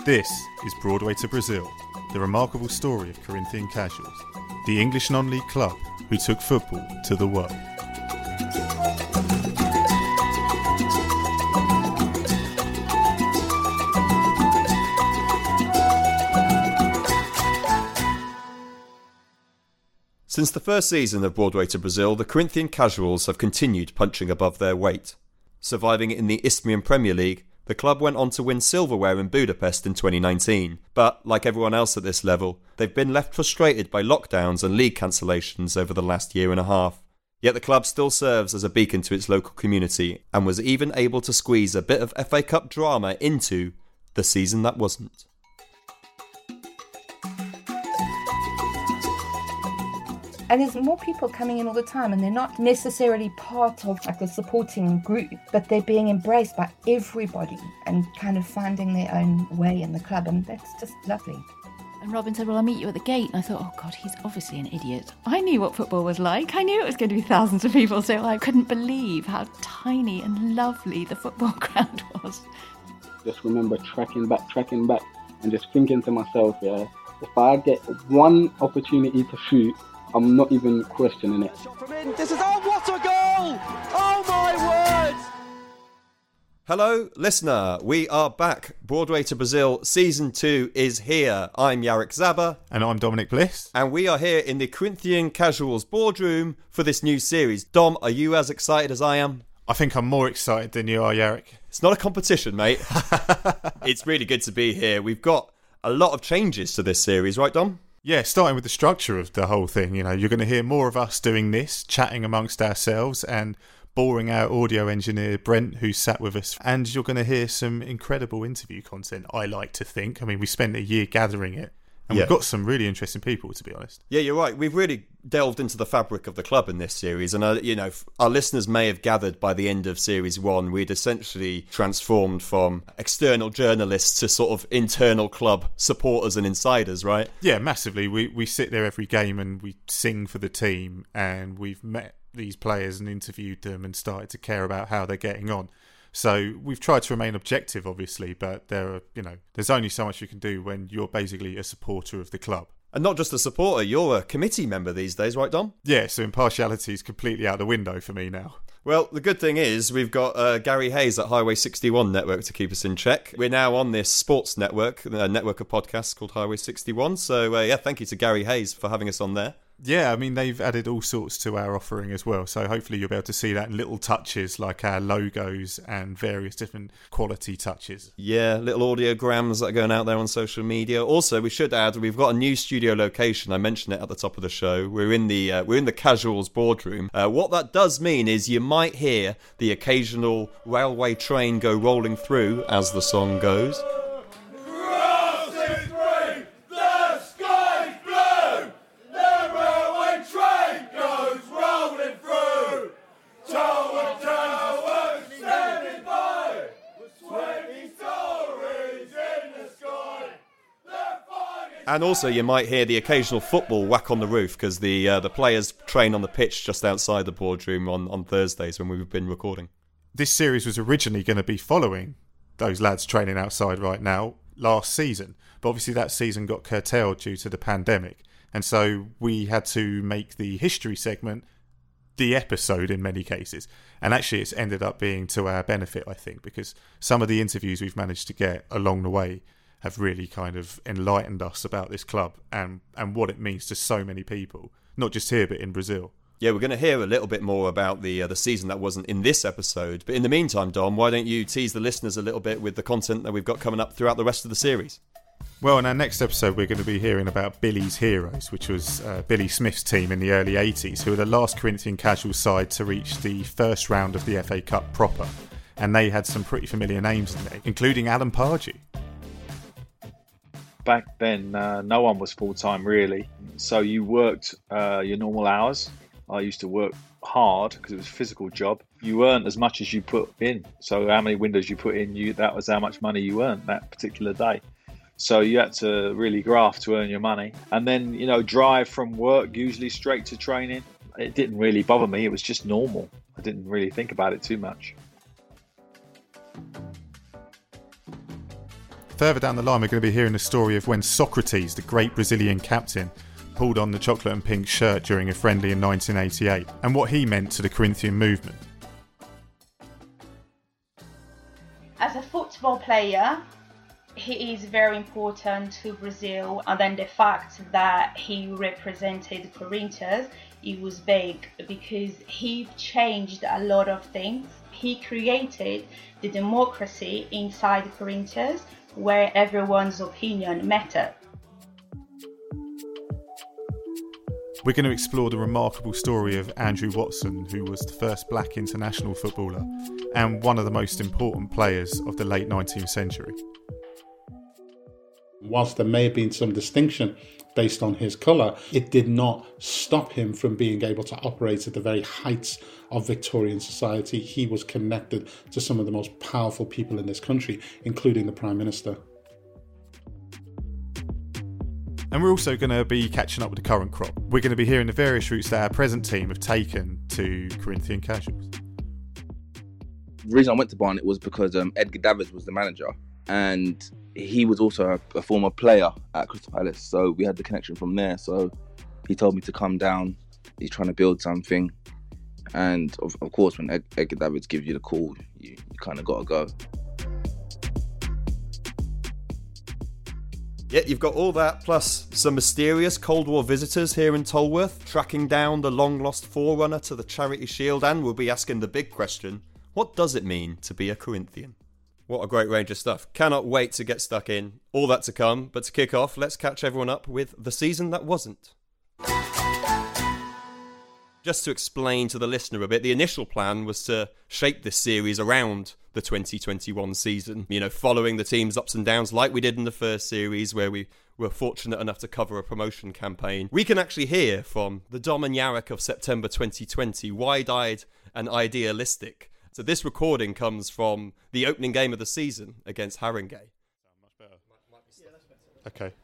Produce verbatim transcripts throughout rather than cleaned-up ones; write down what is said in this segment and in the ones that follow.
This is Broadway to Brazil, the remarkable story of Corinthian Casuals, the English non-league club who took football to the world. Since the first season of Broadway to Brazil, the Corinthian Casuals have continued punching above their weight. Surviving in the Isthmian Premier League, the club went on to win silverware in Budapest in twenty nineteen, but like everyone else at this level, they've been left frustrated by lockdowns and league cancellations over the last year and a half. Yet the club still serves as a beacon to its local community and was even able to squeeze a bit of F A Cup drama into the season that wasn't. And there's more people coming in all the time, and they're not necessarily part of like a supporting group, but they're being embraced by everybody and kind of finding their own way in the club, and that's just lovely. And Robin said, well, I'll meet you at the gate. And I thought, oh God, he's obviously an idiot. I knew what football was like. I knew it was going to be thousands of people, so I couldn't believe how tiny and lovely the football ground was. Just remember tracking back, tracking back, and just thinking to myself, yeah, if I get one opportunity to shoot, I'm not even questioning it. This is, oh, what a goal! Oh, my word! Hello, listener. We are back. Broadway to Brazil Season two is here. I'm Jarek Zaba. And I'm Dominic Bliss. And we are here in the Corinthian Casuals boardroom for this new series. Dom, are you as excited as I am? I think I'm more excited than you are, Jarek. It's not a competition, mate. It's really good to be here. We've got a lot of changes to this series, right, Dom? Yeah, starting with the structure of the whole thing. You know, you're going to hear more of us doing this, chatting amongst ourselves and boring our audio engineer Brent, who sat with us. And you're going to hear some incredible interview content, I like to think. I mean, we spent a year gathering it. And yeah. We've got some really interesting people, to be honest. Yeah, you're right. We've really delved into the fabric of the club in this series. And, uh, you know, our listeners may have gathered by the end of series one, we'd essentially transformed from external journalists to sort of internal club supporters and insiders, right? Yeah, massively. We, we sit there every game and we sing for the team, and we've met these players and interviewed them and started to care about how they're getting on. So we've tried to remain objective, obviously, but there are, you know, there's only so much you can do when you're basically a supporter of the club. And not just a supporter, you're a committee member these days, right, Dom? Yeah, so impartiality is completely out the window for me now. Well, the good thing is we've got uh, Gary Hayes at Highway sixty-one Network to keep us in check. We're now on this sports network, a network of podcasts called Highway sixty-one. So, uh, yeah, thank you to Gary Hayes for having us on there. Yeah, I mean, they've added all sorts to our offering as well. So hopefully you'll be able to see that in little touches like our logos and various different quality touches. Yeah, little audiograms that are going out there on social media. Also, we should add, we've got a new studio location. I mentioned it at the top of the show. We're in the uh, we're in the Casuals boardroom. Uh, what that does mean is you might hear the occasional railway train go rolling through as the song goes. And also you might hear the occasional football whack on the roof because the uh, the players train on the pitch just outside the boardroom on, on Thursdays when we've been recording. This series was originally going to be following those lads training outside right now last season. But obviously that season got curtailed due to the pandemic. And so we had to make the history segment the episode in many cases. And actually it's ended up being to our benefit, I think, because some of the interviews we've managed to get along the way have really kind of enlightened us about this club and, and what it means to so many people, not just here, but in Brazil. Yeah, we're going to hear a little bit more about the uh, the season that wasn't in this episode. But in the meantime, Dom, why don't you tease the listeners a little bit with the content that we've got coming up throughout the rest of the series? Well, in our next episode, we're going to be hearing about Billy's Heroes, which was uh, Billy Smith's team in the early eighties, who were the last Corinthian Casual side to reach the first round of the F A Cup proper. And they had some pretty familiar names in there, including Alan Pardew. Back then, uh, no one was full-time really. So you worked uh, your normal hours. I used to work hard because it was a physical job. You earned as much as you put in. So how many windows you put in, you that was how much money you earned that particular day. So you had to really graft to earn your money. And then, you know, drive from work, usually straight to training. It didn't really bother me. It was just normal. I didn't really think about it too much. Further down the line, we're going to be hearing the story of when Socrates, the great Brazilian captain, pulled on the chocolate and pink shirt during a friendly in nineteen eighty-eight, and what he meant to the Corinthian movement. As a football player, he is very important to Brazil, and then the fact that he represented Corinthians, it was big because he changed a lot of things. He created the democracy inside Corinthians where everyone's opinion mattered. We're going to explore the remarkable story of Andrew Watson, who was the first black international footballer and one of the most important players of the late nineteenth century. Whilst there may have been some distinction based on his colour, it did not stop him from being able to operate at the very heights of Victorian society. He was connected to some of the most powerful people in this country, including the Prime Minister. And we're also going to be catching up with the current crop. We're going to be hearing the various routes that our present team have taken to Corinthian Casuals. The reason I went to Barnet was because um, Edgar Davids was the manager, and he was also a, a former player at Crystal Palace, so we had the connection from there. So he told me to come down. He's trying to build something, and of, of course, when Ed, Edgar Davids gives you the call, you, you kind of got to go. Yeah, you've got all that, plus some mysterious Cold War visitors here in Tolworth, tracking down the long-lost forerunner to the Charity Shield, and we'll be asking the big question, what does it mean to be a Corinthian? What a great range of stuff. Cannot wait to get stuck in. All that to come, but to kick off, let's catch everyone up with the season that wasn't. Just to explain to the listener a bit, the initial plan was to shape this series around the twenty twenty-one season, you know, following the team's ups and downs like we did in the first series where we were fortunate enough to cover a promotion campaign. We can actually hear from the Dom and Jarek of September twenty twenty, wide-eyed and idealistic. So this recording comes from the opening game of the season against Haringey. Okay.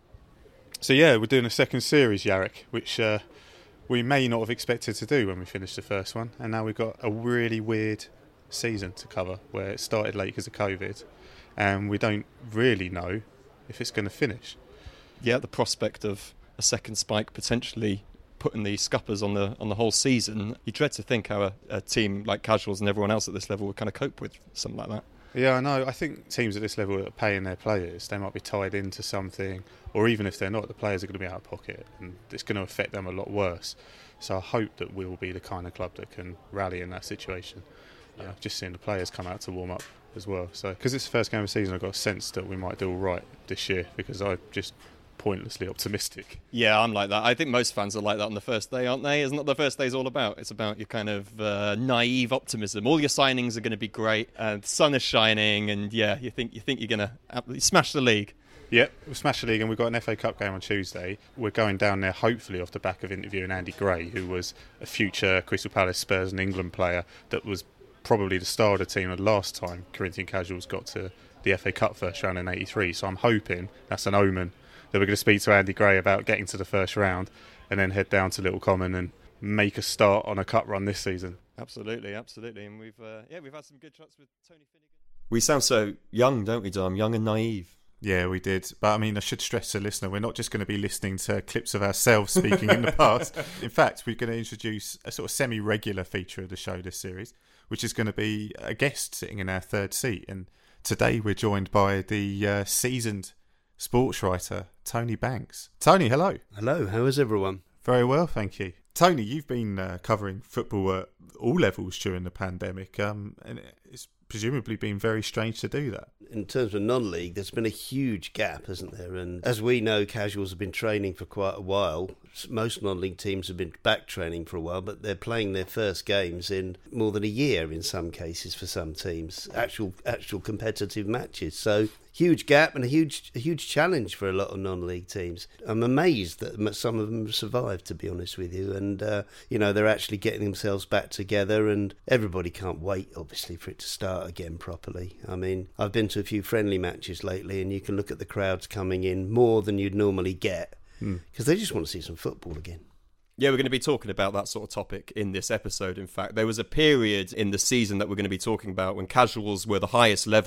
So yeah, we're doing a second series, Jarek, which uh, we may not have expected to do when we finished the first one. And now we've got a really weird season to cover where it started late because of COVID. And we don't really know if it's going to finish. Yeah, the prospect of a second spike potentially putting the scuppers on the on the whole season, you dread to think how a, a team like Casuals and everyone else at this level would kind of cope with something like that. Yeah, I know. I think teams at this level are paying their players. They might be tied into something, or even if they're not, the players are going to be out of pocket, and it's going to affect them a lot worse. So I hope that we'll be the kind of club that can rally in that situation. Yeah. Uh, just seeing the players come out to warm up as well. So because it's the first game of the season, I've got a sense that we might do all right this year because I just pointlessly optimistic. Yeah, I'm like that. I think most fans are like that on the first day, aren't they? Isn't that the first day's all about? It's about your kind of uh, naive optimism. All your signings are going to be great, and the sun is shining, and yeah, you think you think you're going to absolutely smash the league. Yep, we'll smash the league, and we've got an F A Cup game on Tuesday. We're going down there hopefully off the back of interviewing Andy Gray, who was a future Crystal Palace, Spurs and England player that was probably the star of the team the last time Corinthian Casuals got to the F A Cup first round in eighty-three. So I'm hoping that's an omen that we're going to speak to Andy Gray about getting to the first round and then head down to Little Common and make a start on a cup run this season. Absolutely, absolutely. And we've uh, yeah, we've had some good chats with Tony Finnegan. We sound so young, don't we, Dom? Young and naive. Yeah, we did. But I mean, I should stress to the listener, we're not just going to be listening to clips of ourselves speaking in the past. In fact, we're going to introduce a sort of semi-regular feature of the show this series, which is going to be a guest sitting in our third seat. And today we're joined by the uh, seasoned sports writer, Tony Banks. Tony, hello. Hello, how is everyone? Very well, thank you. Tony, you've been uh, covering football at all levels during the pandemic, um, and it's presumably been very strange to do that. In terms of non-league, there's been a huge gap, hasn't there? And as we know, Casuals have been training for quite a while. Most non-league teams have been back training for a while, but they're playing their first games in more than a year in some cases for some teams, actual actual competitive matches. So huge gap and a huge a huge challenge for a lot of non-league teams. I'm amazed that some of them have survived, to be honest with you, and uh, you know, they're actually getting themselves back together, and everybody can't wait, obviously, for it to start again properly. I mean, I've been to a few friendly matches lately, and you can look at the crowds coming in more than you'd normally get because mm. they just want to see some football again. Yeah, we're going to be talking about that sort of topic in this episode. In fact, there was a period in the season that we're going to be talking about when Casuals were the highest level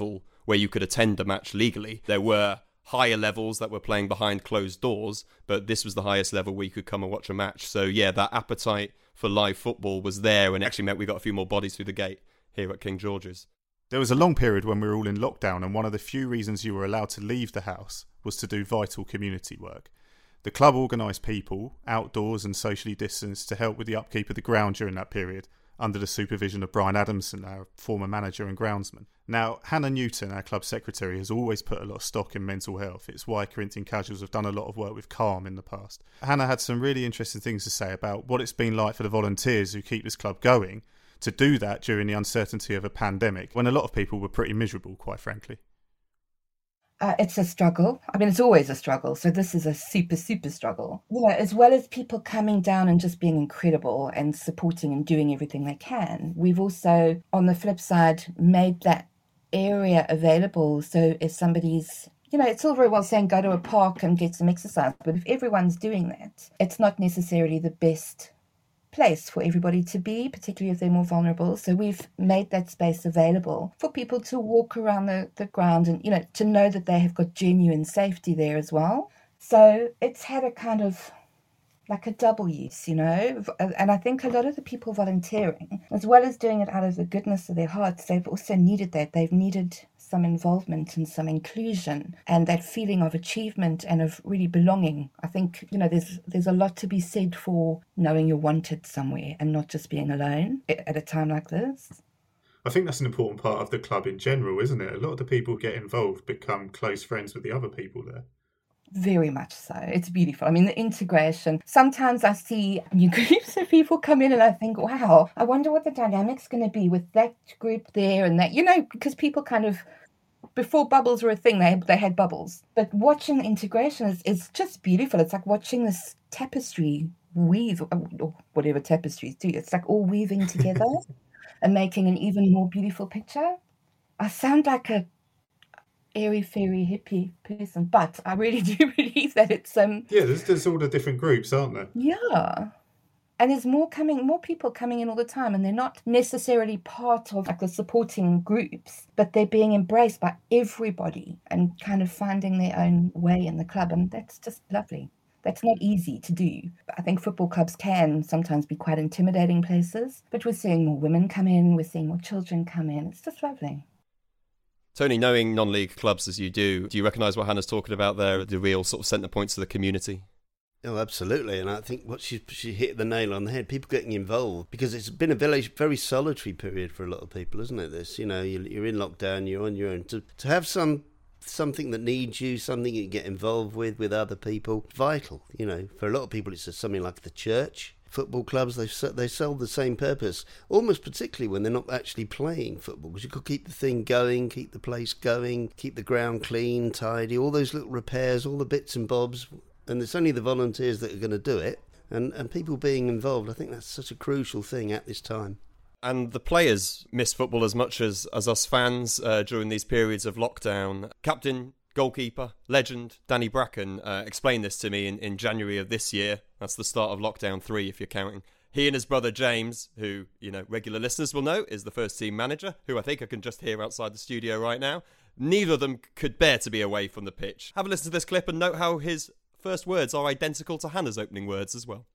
where you could attend a match legally. There were higher levels that were playing behind closed doors, but this was the highest level where you could come and watch a match. So yeah, that appetite for live football was there, and it actually meant we got a few more bodies through the gate here at King George's. There was a long period when we were all in lockdown, and one of the few reasons you were allowed to leave the house was to do vital community work. The club organised people, outdoors and socially distanced, to help with the upkeep of the ground during that period, under the supervision of Brian Adamson, our former manager and groundsman. Now, Hannah Newton, our club secretary, has always put a lot of stock in mental health. It's why Corinthian Casuals have done a lot of work with Calm in the past. Hannah had some really interesting things to say about what it's been like for the volunteers who keep this club going, to do that during the uncertainty of a pandemic, when a lot of people were pretty miserable, quite frankly. Uh, it's a struggle. I mean, it's always a struggle. So this is a super, super struggle. You know, as well as people coming down and just being incredible and supporting and doing everything they can, we've also, on the flip side, made that area available. So if somebody's, you know, it's all very well saying go to a park and get some exercise, but if everyone's doing that, it's not necessarily the best place for everybody to be, particularly if they're more vulnerable. So we've made that space available for people to walk around the, the ground and, you know, to know that they have got genuine safety there as well. So it's had a kind of like a double use, you know, and I think a lot of the people volunteering, as well as doing it out of the goodness of their hearts, they've also needed that. They've needed some involvement and some inclusion and that feeling of achievement and of really belonging. I think, you know, there's there's a lot to be said for knowing you're wanted somewhere and not just being alone at a time like this. I think that's an important part of the club in general, isn't it? A lot of the people who get involved become close friends with the other people there. Very much so. It's beautiful. I mean, the integration. Sometimes I see new groups of people come in and I think, wow, I wonder what the dynamic's going to be with that group there and that, you know, because people kind of, before bubbles were a thing, they, they had bubbles. But watching the integration is, is just beautiful. It's like watching this tapestry weave, or whatever tapestries do. It's like all weaving together and making an even more beautiful picture. I sound like a airy fairy hippie person, but I really do believe that it's um yeah there's, there's all the different groups, aren't there? Yeah, and there's more coming more people coming in all the time, and they're not necessarily part of like the supporting groups, but they're being embraced by everybody and kind of finding their own way in the club, and that's just lovely. That's not easy to do. I think football clubs can sometimes be quite intimidating places, but we're seeing more women come in, we're seeing more children come in. It's just lovely. Tony, knowing non-league clubs as you do, do you recognise what Hannah's talking about there, the real sort of centre points of the community? Oh, absolutely. And I think what she she hit the nail on the head, people getting involved, because it's been a very, very solitary period for a lot of people, isn't it? This, you know, you're in lockdown, you're on your own. To, to have some something that needs you, something you get involved with, with other people, vital. You know, for a lot of people, it's something like the church. Football clubs, they they serve the same purpose, almost particularly when they're not actually playing football, because you could keep the thing going, keep the place going, keep the ground clean, tidy, all those little repairs, all the bits and bobs, and it's only the volunteers that are going to do it, and, and people being involved. I think that's such a crucial thing at this time. And the players miss football as much as, as us fans uh, during these periods of lockdown. Captain, goalkeeper, legend Danny Bracken uh, explained this to me in, in January of this year. That's the start of lockdown three, if you're counting. He and his brother James, who, you know, regular listeners will know, is the first team manager, who I think I can just hear outside the studio right now. Neither of them could bear to be away from the pitch. Have a listen to this clip and note how his first words are identical to Hannah's opening words as well.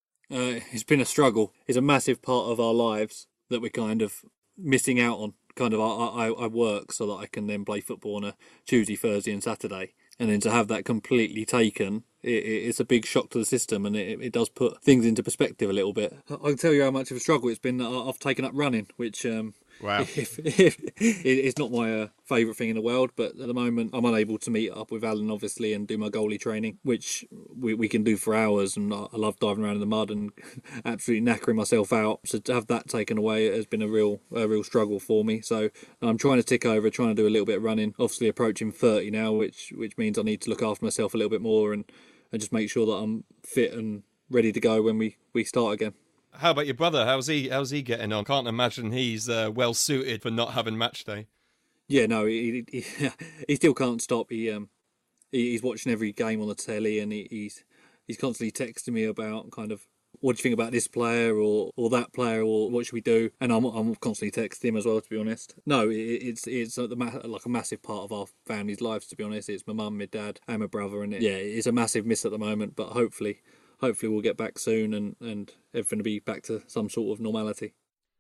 Uh, it's been a struggle. It's a massive part of our lives that we're kind of missing out on. Kind of, I, I, I work so that I can then play football on a Tuesday, Thursday and Saturday. And then to have that completely taken, it, it's a big shock to the system, and it, it does put things into perspective a little bit. I can tell you how much of a struggle it's been that I've taken up running, which um, wow. if, if, it's not my uh, favourite thing in the world, but at the moment I'm unable to meet up with Alan, obviously, and do my goalie training, which we, we can do for hours, and I love diving around in the mud and absolutely knackering myself out. So to have that taken away has been a real a real struggle for me. So I'm trying to tick over, trying to do a little bit of running, obviously approaching thirty now, which which means I need to look after myself a little bit more and, and just make sure that I'm fit and ready to go when we, we start again. How about your brother? How's he How's he getting on? Can't imagine he's uh, well suited for not having match day. Yeah, no, he he, he still can't stop. He um he, he's watching every game on the telly, and he, he's he's constantly texting me about kind of what do you think about this player or, or that player, or what should we do? And I'm I'm constantly texting him as well, to be honest. No, it, it's it's a, like a massive part of our family's lives, to be honest. It's my mum, my dad, and my brother, and it, yeah, it's a massive miss at the moment. But hopefully, hopefully we'll get back soon, and and everything will be back to some sort of normality.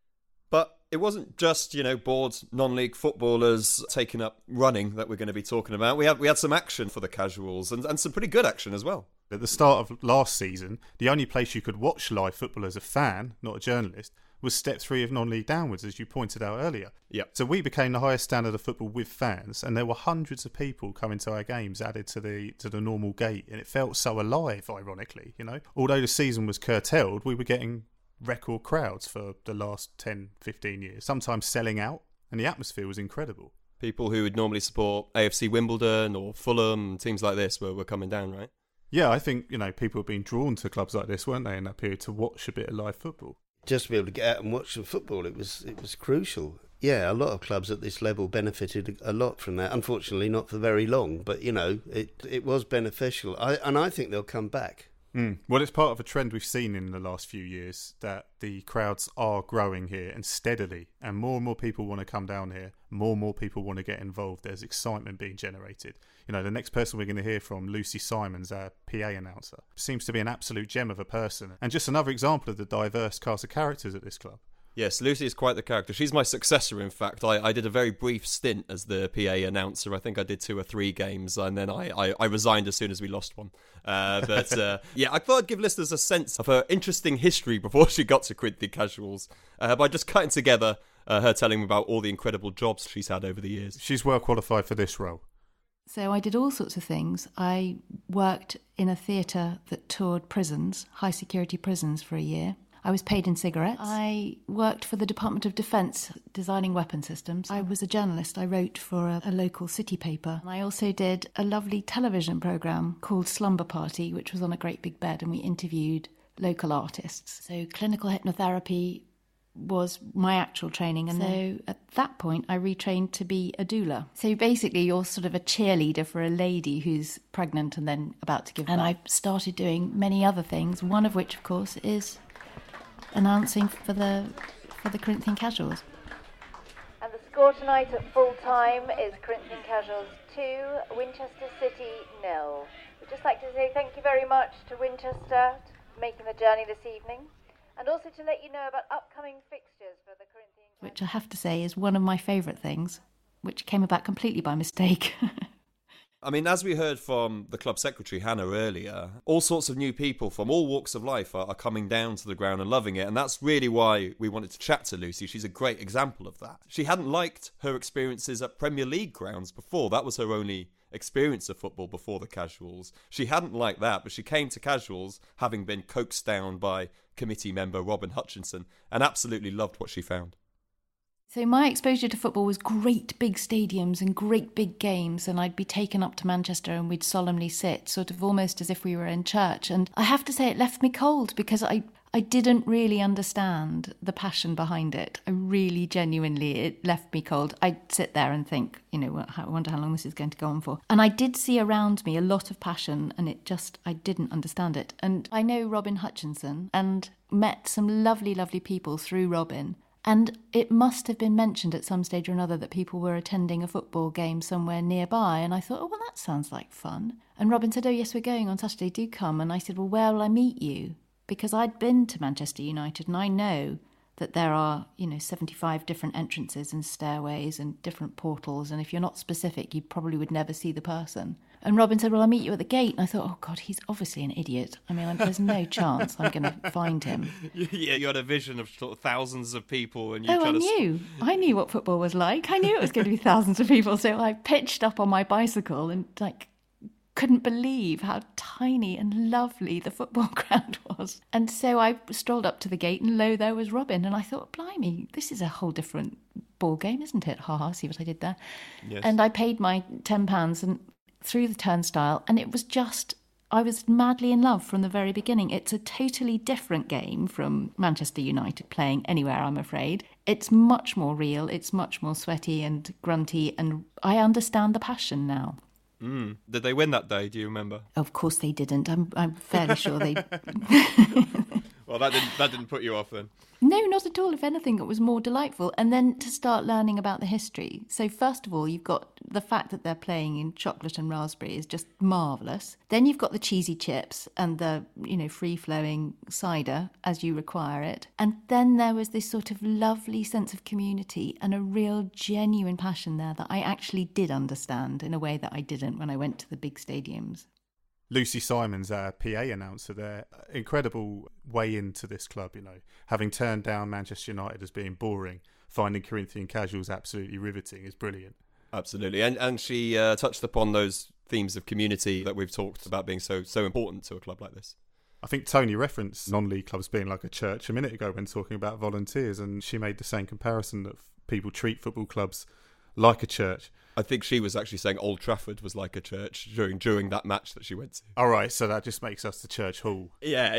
But it wasn't just, you know, bored non-league footballers taking up running that we're going to be talking about. We had we had some action for the casuals, and, and some pretty good action as well. At the start of last season, the only place you could watch live football as a fan, not a journalist, was step three of non-league downwards, as you pointed out earlier. Yeah. So we became the highest standard of football with fans, and there were hundreds of people coming to our games added to the to the normal gate, and it felt so alive, ironically, you know. Although the season was curtailed, we were getting record crowds for the last ten, fifteen years, sometimes selling out, and the atmosphere was incredible. People who would normally support A F C Wimbledon or Fulham, teams like this, were, were coming down, right? Yeah, I think, you know, people have been drawn to clubs like this, weren't they, in that period, to watch a bit of live football. Just to be able to get out and watch some football, it was it was crucial. Yeah, a lot of clubs at this level benefited a lot from that. Unfortunately, not for very long, but, you know, it it was beneficial. I, and I think they'll come back. Mm. Well, it's part of a trend we've seen in the last few years that the crowds are growing here, and steadily, and more and more people want to come down here. More and more people want to get involved. There's excitement being generated. You know, the next person we're going to hear from, Lucy Simons, our P A announcer, seems to be an absolute gem of a person, and just another example of the diverse cast of characters at this club. Yes, Lucy is quite the character. She's my successor, in fact. I, I did a very brief stint as the P A announcer. I think I did two or three games, and then I, I, I resigned as soon as we lost one. Uh, but uh, yeah, I thought I'd give listeners a sense of her interesting history before she got to Corinthian Casuals uh, by just cutting together uh, her telling about all the incredible jobs she's had over the years. She's well qualified for this role. So I did all sorts of things. I worked in a theatre that toured prisons, high security prisons, for a year. I was paid in cigarettes. I worked for the Department of Defence designing weapon systems. I was a journalist. I wrote for a, a local city paper. And I also did a lovely television programme called Slumber Party, which was on a great big bed, and we interviewed local artists. So clinical hypnotherapy was my actual training, and so at that point I retrained to be a doula. So basically you're sort of a cheerleader for a lady who's pregnant and then about to give birth. And I started doing many other things, one of which of course is announcing for the for the Corinthian Casuals. And the score tonight at full time is Corinthian Casuals two, Winchester City nil. We'd just like to say thank you very much to Winchester for making the journey this evening, and also to let you know about upcoming fixtures for the Corinthian Casuals. Which I have to say is one of my favourite things, which came about completely by mistake. I mean, as we heard from the club secretary, Hannah, earlier, all sorts of new people from all walks of life are, are coming down to the ground and loving it. And that's really why we wanted to chat to Lucy. She's a great example of that. She hadn't liked her experiences at Premier League grounds before. That was her only experience of football before the Casuals. She hadn't liked that, but she came to Casuals having been coaxed down by committee member Robin Hutchinson and absolutely loved what she found. So my exposure to football was great big stadiums and great big games, and I'd be taken up to Manchester and we'd solemnly sit, sort of almost as if we were in church. And I have to say it left me cold because I, I didn't really understand the passion behind it. I really, genuinely, it left me cold. I'd sit there and think, you know, I wonder how long this is going to go on for. And I did see around me a lot of passion, and it just, I didn't understand it. And I know Robin Hutchinson and met some lovely, lovely people through Robin. And it must have been mentioned at some stage or another that people were attending a football game somewhere nearby. And I thought, oh, well, that sounds like fun. And Robin said, oh, yes, we're going on Saturday, do come. And I said, well, where will I meet you? Because I'd been to Manchester United and I know that there are, you know, seventy-five different entrances and stairways and different portals. And if you're not specific, you probably would never see the person. And Robin said, well, I'll meet you at the gate. And I thought, oh, God, he's obviously an idiot. I mean, there's no chance I'm going to find him. Yeah, you had a vision of sort of thousands of people. And you oh, I to... knew. I knew what football was like. I knew it was going to be thousands of people. So I pitched up on my bicycle and, like, couldn't believe how tiny and lovely the football ground was. And so I strolled up to the gate and lo, there was Robin. And I thought, blimey, this is a whole different ball game, isn't it? Ha ha, see what I did there? Yes. And I paid my ten pounds and through the turnstile, and it was just, I was madly in love from the very beginning. It's a totally different game from Manchester United playing anywhere, I'm afraid. It's much more real, it's much more sweaty and grunty, and I understand the passion now. Mm. Did they win that day, do you remember? Of course they didn't. I'm I'm fairly sure they... Well, that didn't that didn't put you off then. No, not at all. If anything, it was more delightful. And then to start learning about the history. So first of all, you've got the fact that they're playing in chocolate and raspberry is just marvellous. Then you've got the cheesy chips and the, you know, free-flowing cider as you require it. And then there was this sort of lovely sense of community and a real genuine passion there that I actually did understand in a way that I didn't when I went to the big stadiums. Lucy Simons, our P A announcer there, incredible way into this club, you know, having turned down Manchester United as being boring, finding Corinthian Casuals absolutely riveting is brilliant. Absolutely, and and she uh, touched upon those themes of community that we've talked about being so so important to a club like this. I think Tony referenced non-league clubs being like a church a minute ago when talking about volunteers, and she made the same comparison that people treat football clubs like a church. I think she was actually saying Old Trafford was like a church during during that match that she went to. All right, so that just makes us the church hall. Yeah.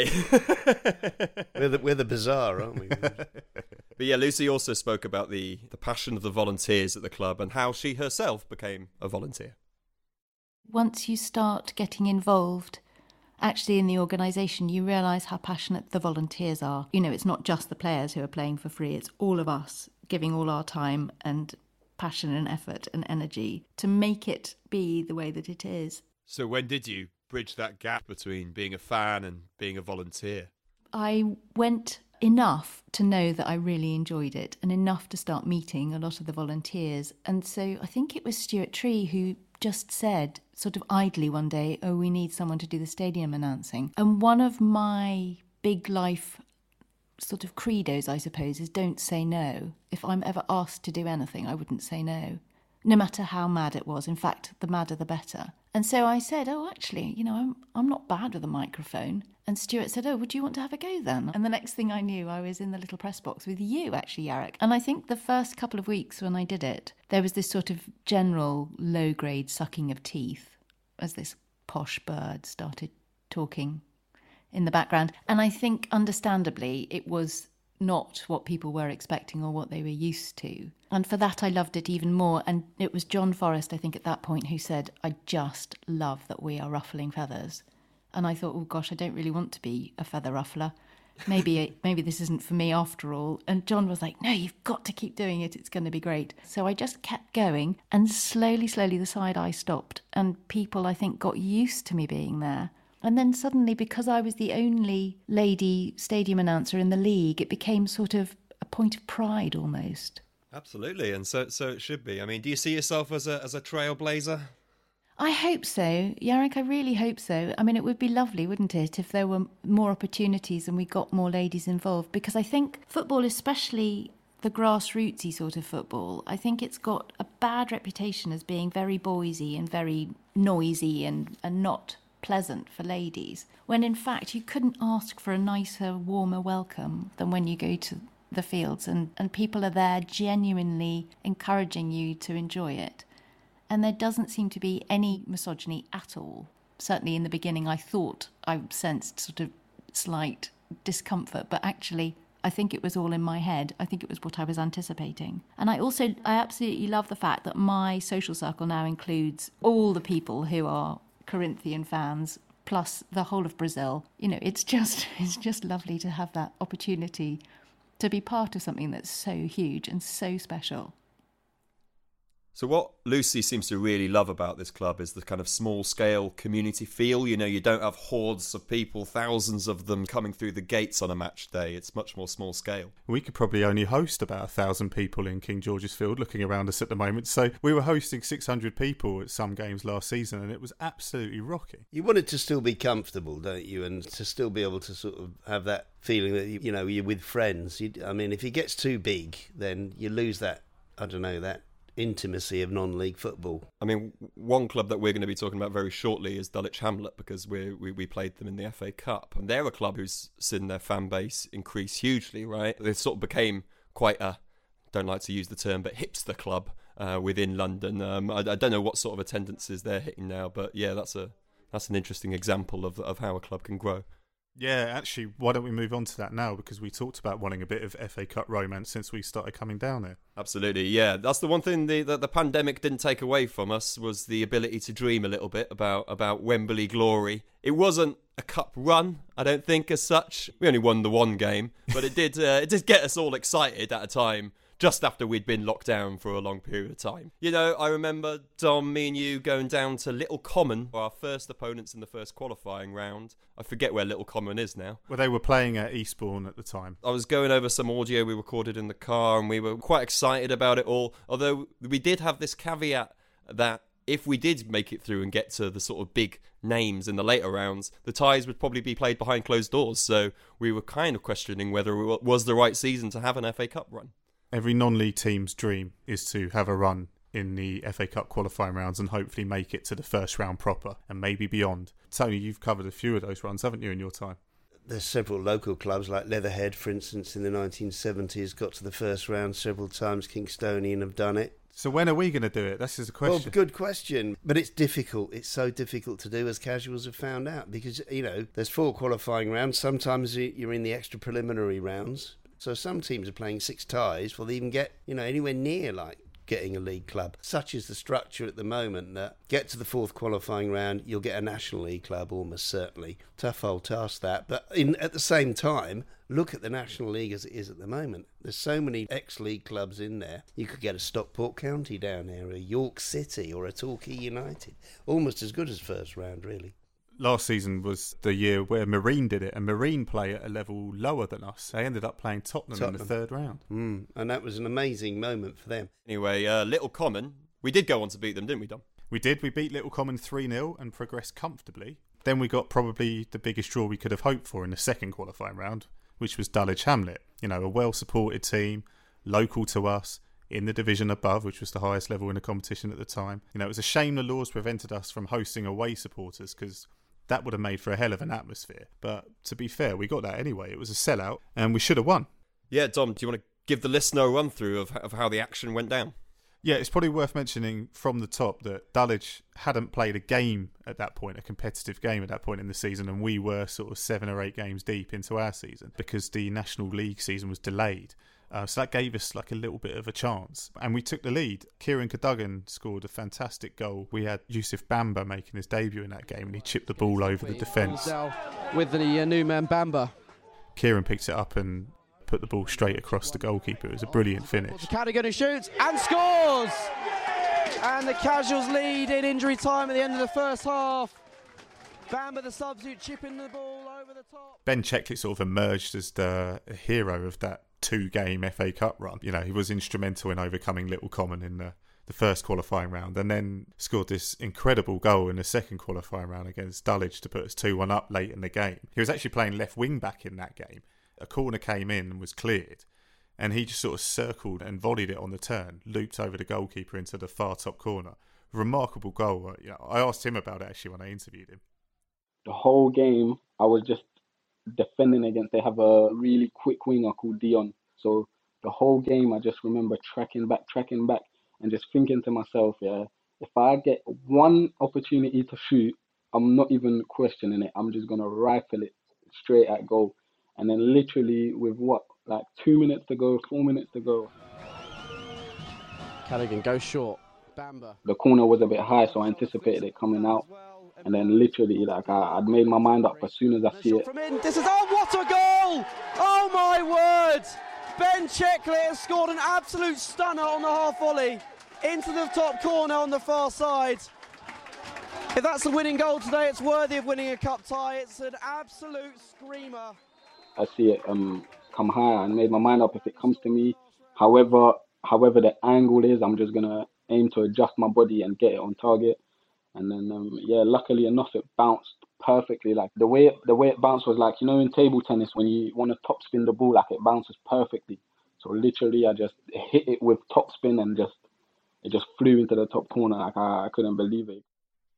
we're, the, we're the bazaar, aren't we? But yeah, Lucy also spoke about the, the passion of the volunteers at the club and how she herself became a volunteer. Once you start getting involved actually in the organisation, you realise how passionate the volunteers are. You know, it's not just the players who are playing for free, it's all of us giving all our time and passion and effort and energy to make it be the way that it is. So when did you bridge that gap between being a fan and being a volunteer? I went enough to know that I really enjoyed it and enough to start meeting a lot of the volunteers. And so I think it was Stuart Tree who just said, sort of idly one day, oh, we need someone to do the stadium announcing. And one of my big life sort of credos, I suppose, is don't say no. If I'm ever asked to do anything, I wouldn't say no, no matter how mad it was. In fact, the madder the better. And so I said, oh, actually, you know, I'm I'm not bad with a microphone. And Stuart said, oh, would you want to have a go then? And the next thing I knew, I was in the little press box with you, actually, Jarek. And I think the first couple of weeks when I did it, there was this sort of general low-grade sucking of teeth as this posh bird started talking in the background. And I think, understandably, it was not what people were expecting or what they were used to. And for that, I loved it even more. And it was John Forrest, I think, at that point, who said, I just love that we are ruffling feathers. And I thought, oh, gosh, I don't really want to be a feather ruffler. Maybe maybe this isn't for me after all. And John was like, no, you've got to keep doing it. It's going to be great. So I just kept going. And slowly, slowly, the side eye stopped. And people, I think, got used to me being there. And then suddenly, because I was the only lady stadium announcer in the league, it became sort of a point of pride almost. Absolutely, and so so it should be. I mean, do you see yourself as a as a trailblazer? I hope so, Jarek, I really hope so. I mean, it would be lovely, wouldn't it, if there were more opportunities and we got more ladies involved, because I think football, especially the grassrootsy sort of football, I think it's got a bad reputation as being very boysy and very noisy and, and not pleasant for ladies, when in fact you couldn't ask for a nicer, warmer welcome than when you go to the fields and, and people are there genuinely encouraging you to enjoy it. And there doesn't seem to be any misogyny at all. Certainly in the beginning I thought I sensed sort of slight discomfort, but actually I think it was all in my head. I think it was what I was anticipating. And I also, I absolutely love the fact that my social circle now includes all the people who are Corinthian fans, plus the whole of Brazil. You know, it's just it's just lovely to have that opportunity to be part of something that's so huge and so special. So what Lucy seems to really love about this club is the kind of small-scale community feel. You know, you don't have hordes of people, thousands of them coming through the gates on a match day. It's much more small-scale. We could probably only host about a thousand people in King George's Field looking around us at the moment. So we were hosting six hundred people at some games last season and it was absolutely rocking. You want it to still be comfortable, don't you? And to still be able to sort of have that feeling that, you, you know, you're with friends. You, I mean, if it gets too big, then you lose that, I don't know, that intimacy of non-league football. I mean, one club that we're going to be talking about very shortly is Dulwich Hamlet, because we we we played them in the F A Cup, and they're a club who's seen their fan base increase hugely, right? They sort of became quite a, don't like to use the term, but hipster club uh, within London. Um, I, I don't know what sort of attendances they're hitting now, but yeah, that's a that's an interesting example of of how a club can grow. Yeah, actually, why don't we move on to that now? Because we talked about wanting a bit of F A Cup romance since we started coming down there. Absolutely, yeah. That's the one thing the, that the pandemic didn't take away from us, was the ability to dream a little bit about, about Wembley glory. It wasn't a cup run, I don't think, as such. We only won the one game, but it did uh, it did get us all excited at a time just after we'd been locked down for a long period of time. You know, I remember, Dom, me and you going down to Little Common for our first opponents in the first qualifying round. I forget where Little Common is now. Well, they were playing at Eastbourne at the time. I was going over some audio we recorded in the car, and we were quite excited about it all, although we did have this caveat that if we did make it through and get to the sort of big names in the later rounds, the ties would probably be played behind closed doors, so we were kind of questioning whether it was the right season to have an F A Cup run. Every non-league team's dream is to have a run in the F A Cup qualifying rounds and hopefully make it to the first round proper and maybe beyond. Tony, you've covered a few of those runs, haven't you, in your time? There's several local clubs, like Leatherhead, for instance, in the nineteen seventies, got to the first round several times. Kingstonian have done it. So when are we going to do it? This is a question. Well, good question. But it's difficult. It's so difficult to do, as casuals have found out, because, you know, there's four qualifying rounds. Sometimes you're in the extra preliminary rounds. So some teams are playing six ties before they even get, you know, anywhere near like getting a league club. Such is the structure at the moment that get to the fourth qualifying round, you'll get a National League club almost certainly. Tough old task that. But in, at the same time, look at the National League as it is at the moment. There's so many ex-league clubs in there. You could get a Stockport County down there, a York City or a Torquay United. Almost as good as first round, really. Last season was the year where Marine did it, and Marine play at a level lower than us. They ended up playing Tottenham, Tottenham. in the third round. Mm, and that was an amazing moment for them. Anyway, uh, Little Common, we did go on to beat them, didn't we, Dom? We did. We beat Little Common three nil and progressed comfortably. Then we got probably the biggest draw we could have hoped for in the second qualifying round, which was Dulwich Hamlet. You know, a well-supported team, local to us, in the division above, which was the highest level in the competition at the time. You know, it was a shame the laws prevented us from hosting away supporters, because that would have made for a hell of an atmosphere. But to be fair, we got that anyway. It was a sellout, and we should have won. Yeah, Dom, do you want to give the listener a run-through of, of how the action went down? Yeah, it's probably worth mentioning from the top that Dulwich hadn't played a game at that point, a competitive game at that point in the season, and we were sort of seven or eight games deep into our season because the National League season was delayed. Uh, so that gave us like a little bit of a chance. And we took the lead. Kieran Cadogan scored a fantastic goal. We had Yusuf Bamba making his debut in that game, and he chipped the ball over the defence. With the uh, new man Bamba. Kieran picked it up and put the ball straight across the goalkeeper. It was a brilliant finish. Cadogan who shoots and scores! And the Casuals lead in injury time at the end of the first half. Bamba, the substitute, chipping the ball over the top. Ben Checkley sort of emerged as the hero of that two-game F A Cup run. You know, he was instrumental in overcoming Little Common in the, the first qualifying round, and then scored this incredible goal in the second qualifying round against Dulwich to put us two one up late in the game. He was actually playing left wing-back in that game. A corner came in and was cleared, and he just sort of circled and volleyed it on the turn, looped over the goalkeeper into the far top corner. Remarkable goal. You know, I asked him about it actually when I interviewed him. The whole game, I was just defending against. They have a really quick winger called Dion. So the whole game, I just remember tracking back, tracking back, and just thinking to myself, yeah, if I get one opportunity to shoot, I'm not even questioning it. I'm just gonna rifle it straight at goal. And then literally with what, like two minutes to go, four minutes to go. Cadogan goes short. Bamba. The corner was a bit high, so I anticipated it coming out. And then literally, like, I, I'd made my mind up as soon as I see it. From in, this is, oh, what a goal! Oh, my word! Ben Checkley has scored an absolute stunner on the half volley into the top corner on the far side. If that's the winning goal today, it's worthy of winning a cup tie. It's an absolute screamer. I see it um, come higher and made my mind up if it comes to me. However, however the angle is, I'm just going to aim to adjust my body and get it on target. And then, um, yeah, luckily enough, it bounced perfectly. Like the way it, the way it bounced was like, you know, in table tennis, when you want to top spin the ball, like it bounces perfectly. So literally, I just hit it with top spin and just it just flew into the top corner. Like I, I couldn't believe it.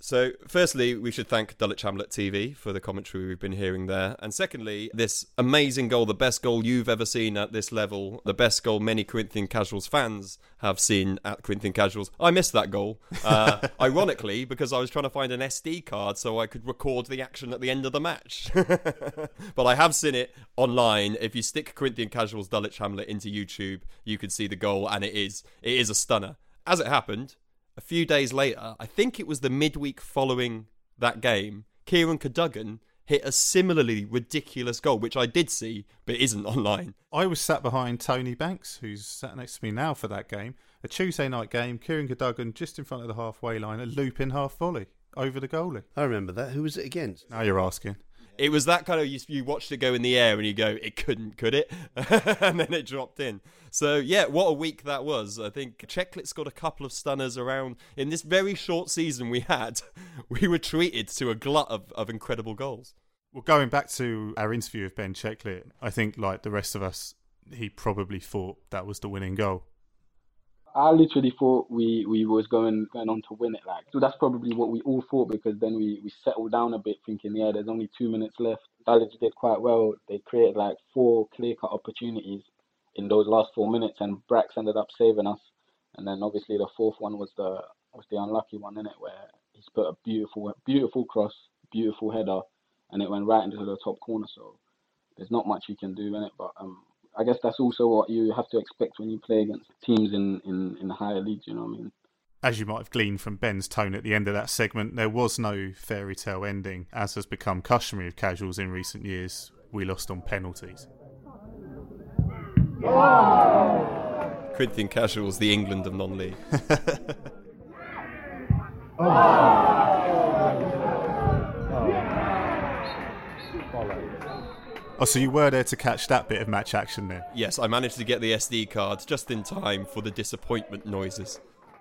So, firstly, we should thank Dulwich Hamlet T V for the commentary we've been hearing there. And secondly, this amazing goal, the best goal you've ever seen at this level, the best goal many Corinthian Casuals fans have seen at Corinthian Casuals. I missed that goal, uh, ironically, because I was trying to find an S D card so I could record the action at the end of the match. But I have seen it online. If you stick Corinthian Casuals Dulwich Hamlet into YouTube, you can see the goal, and it is it is a stunner. As it happened, a few days later, I think it was the midweek following that game, Kieran Cadogan hit a similarly ridiculous goal, which I did see, but isn't online. I was sat behind Tony Banks, who's sat next to me now for that game. A Tuesday night game, Kieran Cadogan just in front of the halfway line, a looping half volley over the goalie. I remember that. Who was it against? Now you're asking. It was that kind of, you, you watched it go in the air and you go, it couldn't, could it? And then it dropped in. So, yeah, what a week that was. I think Checklet's got a couple of stunners around. In this very short season we had, we were treated to a glut of, of incredible goals. Well, going back to our interview with Ben Checklet, I think, like the rest of us, he probably thought that was the winning goal. I literally thought we, we was going going on to win it. Like, so that's probably what we all thought, because then we, we settled down a bit thinking, yeah, there's only two minutes left. Dulwich did quite well. They created like four clear-cut opportunities in those last four minutes, and Brax ended up saving us. And then obviously the fourth one was the was the unlucky one, innit, where he's put a beautiful beautiful cross, beautiful header, and it went right into the top corner. So there's not much you can do in it, but um. I guess that's also what you have to expect when you play against teams in, in, in the higher leagues, you know what I mean? As you might have gleaned from Ben's tone at the end of that segment, there was no fairy tale ending. As has become customary of Casuals in recent years, we lost on penalties. Oh. Corinthian Casuals, the England of non-league. oh. Oh, so you were there to catch that bit of match action then? Yes, I managed to get the S D card just in time for the disappointment noises.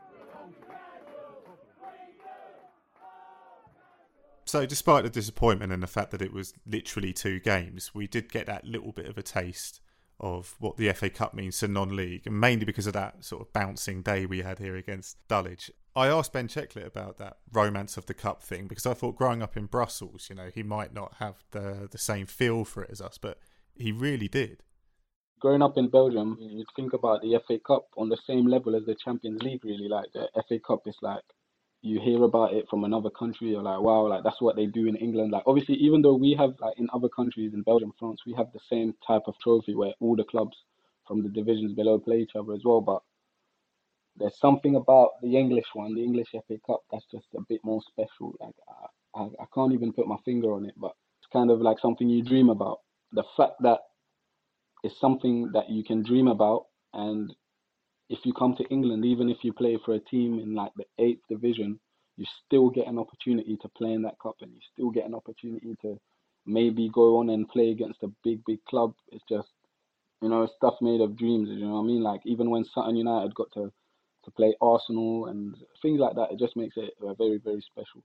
So despite the disappointment and the fact that it was literally two games, we did get that little bit of a taste of what the F A Cup means to non-league, and mainly because of that sort of bouncing day we had here against Dulwich. I asked Ben Checklet about that romance of the cup thing, because I thought growing up in Brussels, you know, he might not have the the same feel for it as us, but he really did. Growing up in Belgium, you'd think about the F A Cup on the same level as the Champions League, really. Like, the F A Cup is like, you hear about it from another country, you're like, wow, like that's what they do in England. Like, obviously, even though we have, like in other countries, in Belgium, France, we have the same type of trophy where all the clubs from the divisions below play each other as well, but there's something about the English one, the English F A Cup, that's just a bit more special. Like, I, I, I can't even put my finger on it, but it's kind of like something you dream about. The fact that it's something that you can dream about, and if you come to England, even if you play for a team in like the eighth division, you still get an opportunity to play in that cup, and you still get an opportunity to maybe go on and play against a big, big club. It's just, you know, stuff made of dreams, you know what I mean? Like, even when Sutton United got to to play Arsenal and things like that, it just makes it very, very special.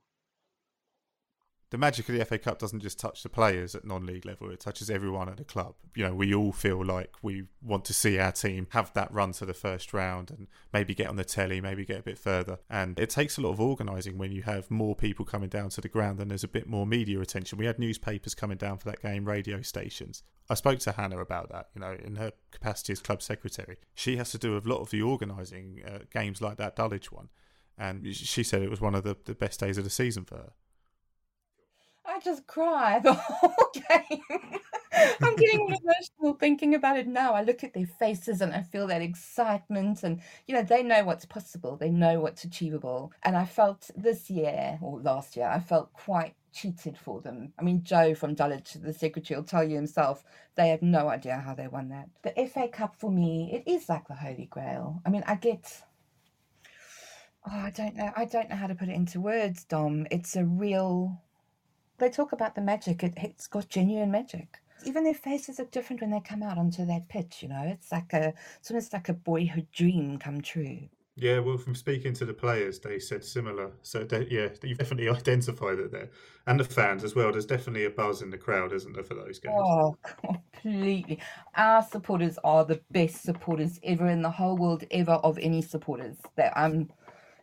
The magic of the F A Cup doesn't just touch the players at non-league level, it touches everyone at the club. You know, we all feel like we want to see our team have that run to the first round and maybe get on the telly, maybe get a bit further. And it takes a lot of organising when you have more people coming down to the ground and there's a bit more media attention. We had newspapers coming down for that game, radio stations. I spoke to Hannah about that, you know, in her capacity as club secretary. She has to do a lot of the organising uh, games like that Dulwich one. And she said it was one of the, the best days of the season for her. I just cry the whole game. I'm getting emotional thinking about it now. I look at their faces and I feel that excitement, and you know, they know what's possible, they know what's achievable. And I felt this year, or last year, I felt quite cheated for them. I mean, Joe from Dulwich, the secretary, will tell you himself, they have no idea how they won that. The F A Cup for me, it is like the Holy Grail. I mean, I get... Oh, I don't know. I don't know how to put it into words, Dom. It's a real... They talk about the magic. It, it's got genuine magic. Even their faces are different when they come out onto that pitch, you know. It's like a, it's almost like a boyhood dream come true. Yeah, well, from speaking to the players, they said similar. So, de- yeah, you've definitely identified it there. And the fans as well. There's definitely a buzz in the crowd, isn't there, for those games? Oh, completely. Our supporters are the best supporters ever in the whole world, ever, of any supporters. That I'm...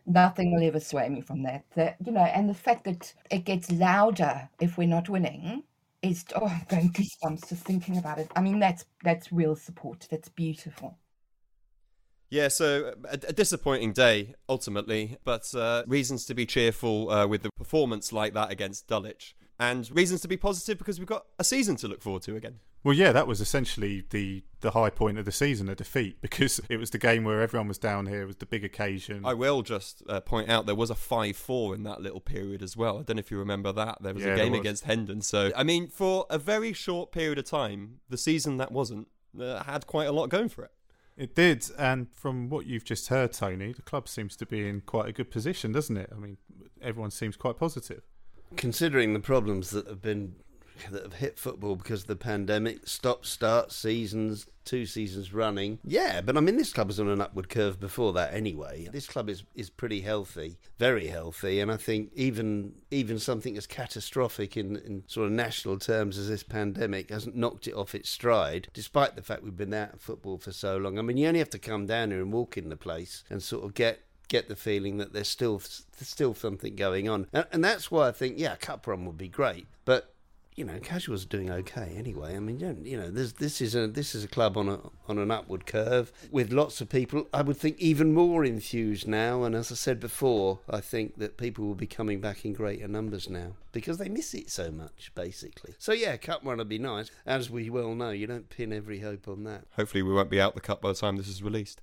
Nothing will ever sway me from that. The, you know, and the fact that it gets louder if we're not winning is, oh, I'm going goosebumps just thinking about it. I mean, that's that's real support. That's beautiful. Yeah, so a, a disappointing day, ultimately, but uh, reasons to be cheerful uh, with the performance like that against Dulwich. And reasons to be positive because we've got a season to look forward to again. Well, yeah, that was essentially the, the high point of the season, a defeat, because it was the game where everyone was down here, it was the big occasion. I will just uh, point out there was a five four in that little period as well. I don't know if you remember that. There was yeah, a game against Hendon. So, I mean, for a very short period of time, the season that wasn't uh, had quite a lot going for it. It did, and from what you've just heard, Tony, the club seems to be in quite a good position, doesn't it? I mean, everyone seems quite positive. Considering the problems that have been that have hit football because of the pandemic, stop start seasons, two seasons running. Yeah, but I mean, this club was on an upward curve before that anyway. This club is, is pretty healthy, very healthy, and I think even even something as catastrophic in, in sort of national terms as this pandemic hasn't knocked it off its stride, despite the fact we've been out of football for so long. I mean, you only have to come down here and walk in the place and sort of get get the feeling that there's still there's still something going on. And, and that's why I think, yeah, a cup run would be great, but you know, Casuals are doing okay anyway. I mean, you know, this this is a this is a club on a on an upward curve with lots of people. I would think even more enthused now. And as I said before, I think that people will be coming back in greater numbers now because they miss it so much, basically. So yeah, cup run would be nice. As we well know, you don't pin every hope on that. Hopefully, we won't be out the cup by the time this is released.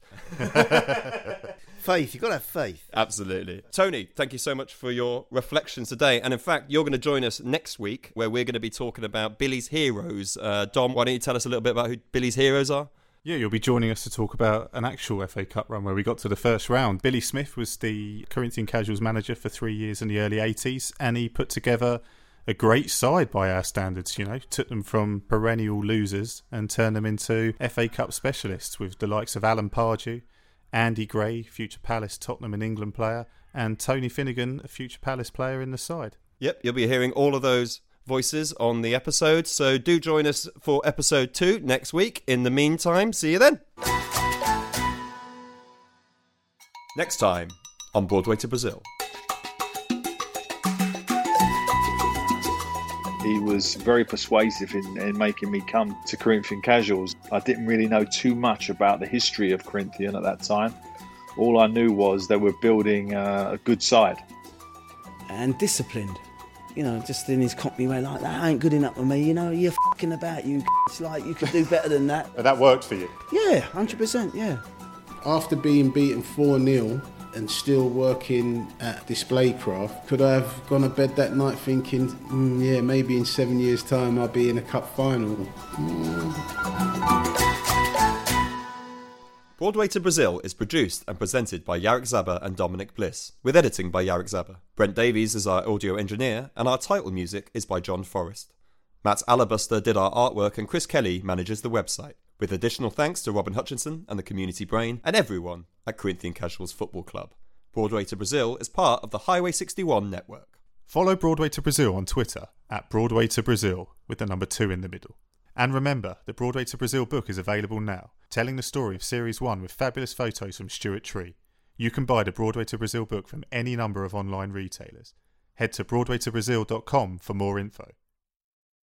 Faith, you've got to have faith. Absolutely. Tony, thank you so much for your reflections today. And in fact, you're going to join us next week where we're going to be talking about Billy's Heroes. Uh, Dom, why don't you tell us a little bit about who Billy's Heroes are? Yeah, you'll be joining us to talk about an actual F A Cup run where we got to the first round. Billy Smith was the Corinthian Casuals manager for three years in the early eighties, and he put together a great side by our standards, you know, took them from perennial losers and turned them into F A Cup specialists with the likes of Alan Pardew, Andy Gray, future Palace, Tottenham and England player, and Tony Finnegan, a future Palace player in the side. Yep, you'll be hearing all of those voices on the episode, so do join us for episode two next week. In the meantime, see you then. Next time on Broadway to Brazil. He was very persuasive in, in making me come to Corinthian Casuals. I didn't really know too much about the history of Corinthian at that time. All I knew was they were building uh, a good side. And disciplined. You know, just in his cockney way, like, that ain't good enough for me, you know, you're f***ing about, you It's like, you could do better than that. And that worked for you? Yeah, one hundred percent, yeah. After being beaten four nil and still working at Displaycraft, could I have gone to bed that night thinking, mm, yeah, maybe in seven years' time I'll be in a cup final? Mm. Broadway to Brazil is produced and presented by Jarek Zaba and Dominic Bliss, with editing by Jarek Zaba. Brent Davies is our audio engineer, and our title music is by John Forrest. Matt Alabaster did our artwork, and Chris Kelly manages the website, with additional thanks to Robin Hutchinson and the Community Brain, and everyone at Corinthian Casuals Football Club. Broadway to Brazil is part of the Highway sixty-one network. Follow Broadway to Brazil on Twitter at Broadway to Brazil with the number two in the middle. And remember, the Broadway to Brazil book is available now, telling the story of Series one with fabulous photos from Stuart Tree. You can buy the Broadway to Brazil book from any number of online retailers. Head to broadway to brazil dot com for more info.